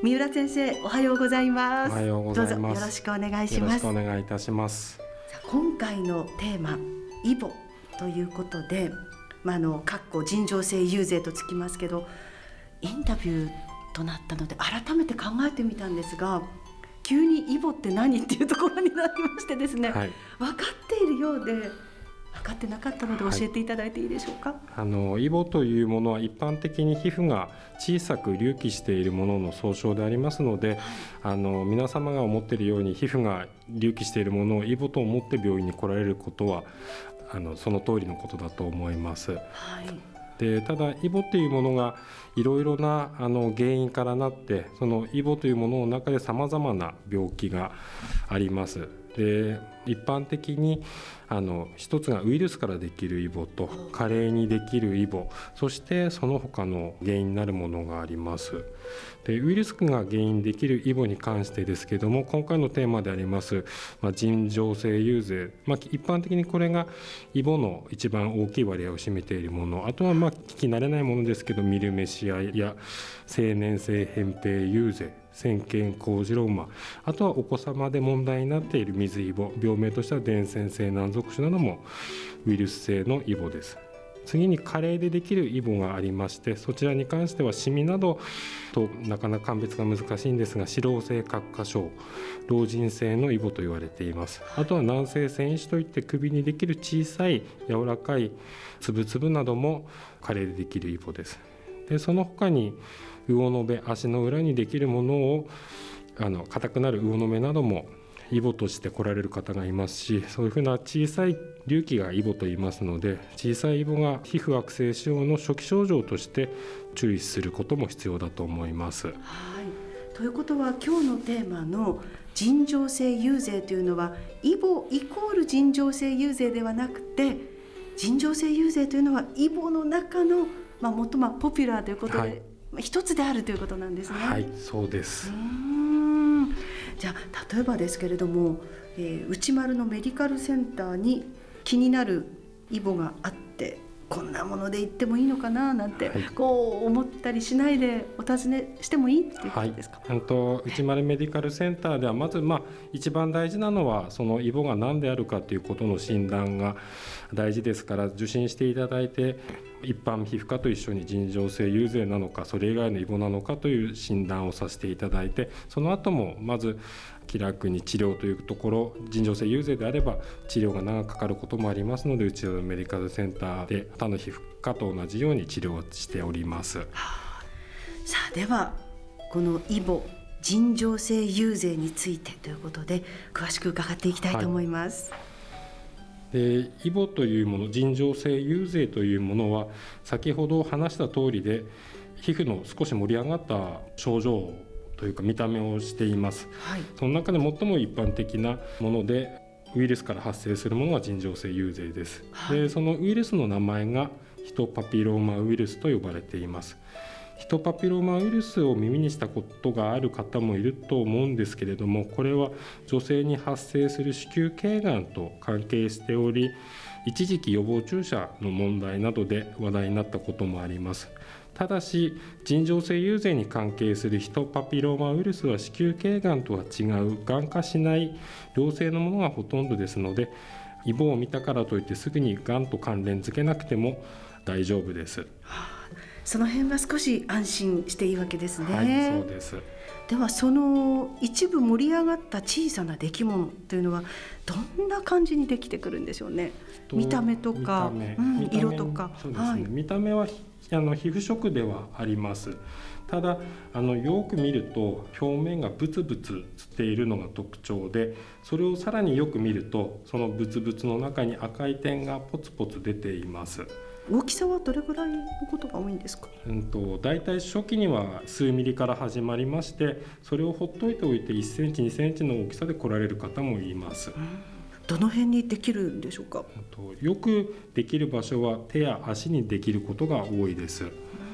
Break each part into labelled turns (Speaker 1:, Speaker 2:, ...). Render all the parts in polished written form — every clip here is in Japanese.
Speaker 1: 三浦先生、おはようございます。
Speaker 2: おはようございます。
Speaker 1: どうぞよろしくお願いします。
Speaker 2: よろしくお願いいたします。
Speaker 1: 今回のテーマ、イボということで、かっこ尋常性遊説とつきますけど、インタビューとなったので改めて考えてみたんですが、急にイボって何っていうところになりましてですね、
Speaker 2: はい、
Speaker 1: 分かっているようで分かってなかったので教えていただいていいでしょうか。
Speaker 2: イボというものは一般的に皮膚が小さく隆起しているものの総称でありますので、皆様が思っているように皮膚が隆起しているものをイボと思って病院に来られることはその通りのことだと思います。
Speaker 1: はい。
Speaker 2: でただイボというものがいろいろな原因からなって、そのイボというものの中でさまざまな病気があります。で一般的に一つがウイルスからできるイボと加齢にできるイボ、そしてその他の原因になるものがあります。でウイルスが原因できるイボに関してですけども、今回のテーマであります、尋常性遊説、一般的にこれがイボの一番大きい割合を占めているもの、あとは聞き慣れないものですけどミルメシアや青年性扁平遊説、先見高次郎馬、あとはお子様で問題になっている水イボ、病名としては伝染性軟属種などもウイルス性のイボです。次に加齢でできるイボがありまして、そちらに関してはシミなどとなかなか鑑別が難しいんですが、脂漏性角化症、老人性のイボと言われています。あとは軟性線維腫といって首にできる小さい柔らかいつぶつぶなども加齢でできるイボです。でその他に魚の目、足の裏にできるものを硬くなる魚の目などもイボとして来られる方がいますし、そういうふうな小さい隆起がイボと言いますので、小さいイボが皮膚悪性腫瘍の初期症状として注意することも必要だと思います。
Speaker 1: はい、ということは今日のテーマの尋常性遊説というのはイボイコール尋常性遊説ではなくて、尋常性遊説というのはイボの中の、最もポピュラーということで、はい、一つであるということなんですね。
Speaker 2: はい、そうです。
Speaker 1: じゃあ例えばですけれども、内丸のメディカルセンターに気になるイボがあって、こんなもので行ってもいいのかななんて、こう思ったりしないでお尋ねしてもいいっていうことですか。
Speaker 2: 内丸メディカルセンターではまず一番大事なのはそのイボが何であるかということの診断が大事ですから、受診していただいて一般皮膚科と一緒に尋常性遊説なのかそれ以外のイボなのかという診断をさせていただいて、その後もまず気楽に治療というところ、尋常性遊説であれば治療が長くかかることもありますので、うちのメディカルセンターで他の皮膚科と同じように治療をしております。
Speaker 1: さあではこのイボ尋常性遊説についてということで詳しく伺っていきたいと思います。
Speaker 2: でイボというもの、尋常性遊説というものは先ほど話した通りで、皮膚の少し盛り上がった症状というか見た目をしています。はい、その中で最も一般的なものでウイルスから発生するものが尋常性遊説です。はい、でそのウイルスの名前がヒトパピローマウイルスと呼ばれています。ヒトパピローマウイルスを耳にしたことがある方もいると思うんですけれども、これは女性に発生する子宮頸がんと関係しており、一時期予防注射の問題などで話題になったこともあります。ただし尋常性遊説に関係するヒトパピローマウイルスは子宮頸がんとは違うがん化しない良性のものがほとんどですので、イボを見たからといってすぐにがんと関連付けなくても大丈夫です。
Speaker 1: その辺は少し安心していいわけですね。
Speaker 2: はい、そうです。
Speaker 1: ではその一部盛り上がった小さな出来物というのはどんな感じにできてくるんでしょうね。見た目とか色とか。
Speaker 2: そうですね。はい、見た目は皮膚色ではあります。ただよく見ると表面がブツブツしているのが特徴で、それをさらによく見るとそのブツブツの中に赤い点がポツポツ出ています。
Speaker 1: 大きさはどれぐらいのことが多いんですか。
Speaker 2: だいたい初期には数ミリから始まりまして、それをほっといておいて1センチ2センチの大きさで来られる方もいます。
Speaker 1: どの辺にできるんでしょうか。
Speaker 2: よくできる場所は手や足にできることが多いです。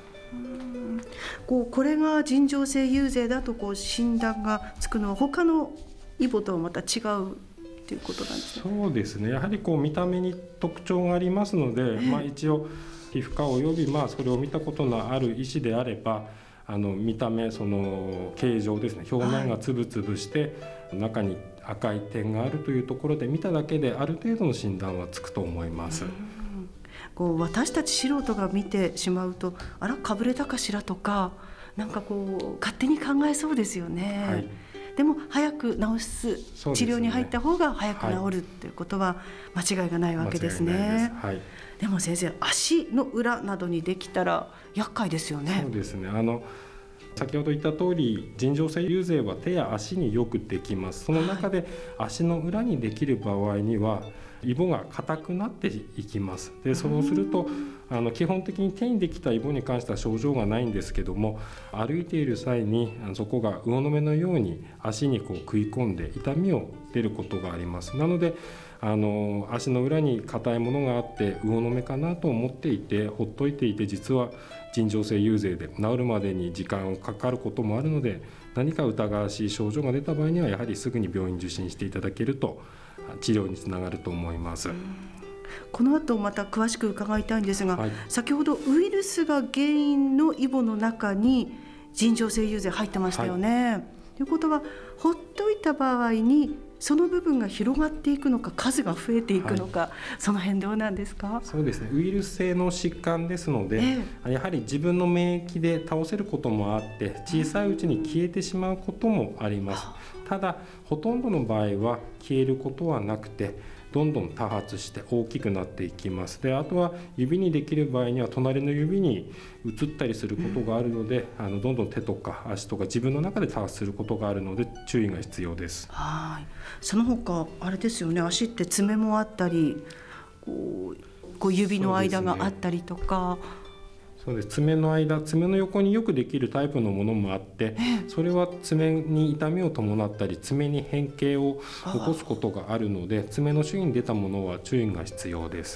Speaker 1: これが尋常性遊説だと診断がつくのは他のイボとはまた違うということなんですね。
Speaker 2: そうですね。やはり見た目に特徴がありますので、一応皮膚科およびそれを見たことのある医師であれば見た目その形状ですね、表面がつぶつぶして中に赤い点があるというところで見ただけである程度の診断はつくと思います。
Speaker 1: こう私たち素人が見てしまうと、あらかぶれたかしらとか、なんかこう勝手に考えそうですよね、はい、でも早く治す、治療に入った方が早く治るっていうことは間違いがないわけですね。はい、でも先生、足の裏などにできたら厄介ですよね。
Speaker 2: そうですね、先ほど言った通り尋常性遊勢は手や足によくできます。その中で足の裏にできる場合にはイボが硬くなっていきます。でそうすると基本的に手にできたイボに関しては症状がないんですけども、歩いている際にそこが魚の目のように足にこう食い込んで痛みを出ることがあります。なので足の裏に硬いものがあって魚の目かなと思っていてほっといていて、実は尋常性遊勢で治るまでに時間がかかることもあるので、何か疑わしい症状が出た場合にはやはりすぐに病院受診していただけると治療につながると思います。
Speaker 1: この後また詳しく伺いたいんですが、先ほどウイルスが原因のイボの中に尋常性遊勢入ってましたよね。ということはほっといた場合にその部分が広がっていくのか数が増えていくのか、その辺どうなんですか？
Speaker 2: そうですね、ウイルス性の疾患ですので、やはり自分の免疫で倒せることもあって小さいうちに消えてしまうこともあります。ただほとんどの場合は消えることはなくてどんどん多発して大きくなっていきます。であとは指にできる場合には隣の指に移ったりすることがあるので、どんどん手とか足とか自分の中で多発することがあるので注意が必要です。
Speaker 1: はい、その他あれですよね、足って爪もあったりこう指の間があったりとか。
Speaker 2: そうです、爪の間、爪の横によくできるタイプのものもあって、それは爪に痛みを伴ったり爪に変形を起こすことがあるので、爪の周囲に出たものは注意が必要です。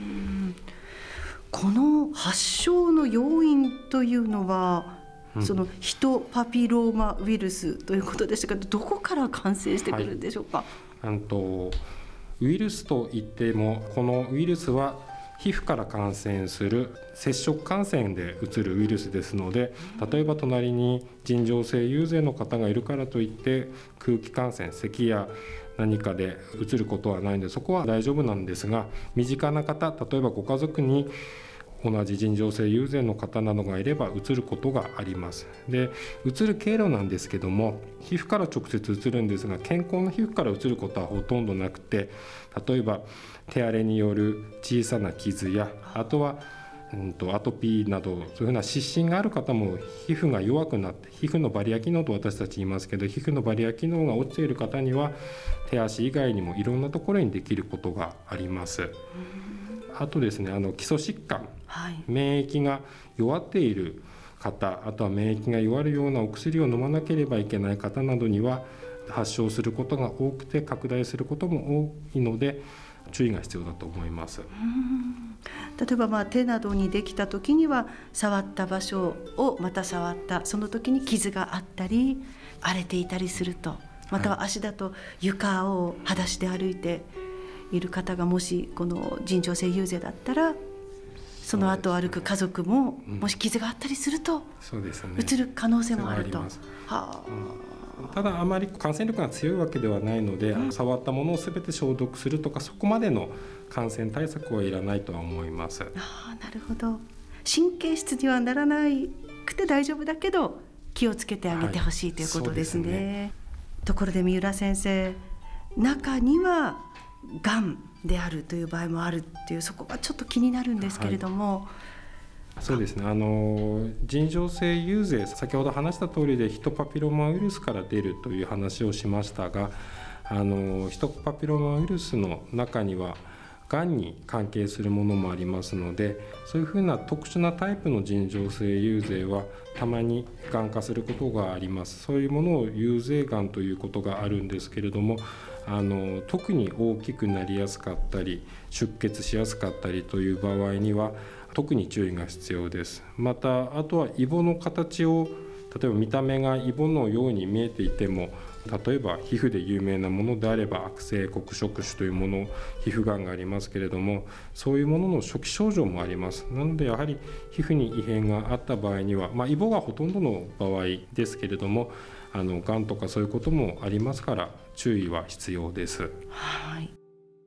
Speaker 1: この発症の要因というのは、そのヒトパピローマウイルスということでしたが、どこから感染してくるんでしょうか？
Speaker 2: ウイルスといってもこのウイルスは皮膚から感染する接触感染でうつるウイルスですので、例えば隣に尋常性遊勢の方がいるからといって空気感染、咳や何かでうつることはないのでそこは大丈夫なんですが、身近な方、例えばご家族に同じ尋常性遊勢の方などがいればうつることがあります。でうつる経路なんですけども、皮膚から直接うつるんですが、健康な皮膚からうつることはほとんどなくて、例えば手荒れによる小さな傷や、あとはアトピーなどそういうふうな湿疹がある方も皮膚が弱くなって、皮膚のバリア機能と私たち言いますけど、皮膚のバリア機能が落ちている方には手足以外にもいろんなところにできることがあります。あとですね、基礎疾患、免疫が弱っている方、あとは免疫が弱るようなお薬を飲まなければいけない方などには発症することが多くて拡大することも多いので注意が必要だと思います。
Speaker 1: 例えば手などにできた時には触った場所をまた触ったその時に傷があったり荒れていたりすると、または足だと床を裸足で歩いている方がもしこの尋常性遊勢だったら、その後歩く家族ももし傷があったりするとうつる可能性もあると。
Speaker 2: ただあまり感染力が強いわけではないので、触ったものを全て消毒するとかそこまでの感染対策はいらないとは思います。
Speaker 1: なるほど、神経質にはならなくて大丈夫だけど気をつけてあげてほしいということですね。ところで三浦先生、中にはがんであるという場合もあるっていう、そこがちょっと気になるんですけれども。
Speaker 2: そうですね、尋常性遊勢、先ほど話した通りでヒトパピローマウイルスから出るという話をしましたが、ヒトパピローマウイルスの中にはがんに関係するものもありますので、そういうふうな特殊なタイプの尋常性遊勢はたまにがん化することがあります。そういうものを遊勢がんということがあるんですけれども、特に大きくなりやすかったり出血しやすかったりという場合には特に注意が必要です。またあとはイボの形を例えば見た目がイボのように見えていても、例えば皮膚で有名なものであれば悪性黒色腫というもの、皮膚がんがありますけれども、そういうものの初期症状もあります。なのでやはり皮膚に異変があった場合には、イボがほとんどの場合ですけれども、がんとかそういうこともありますから注意は必要です。
Speaker 1: はい。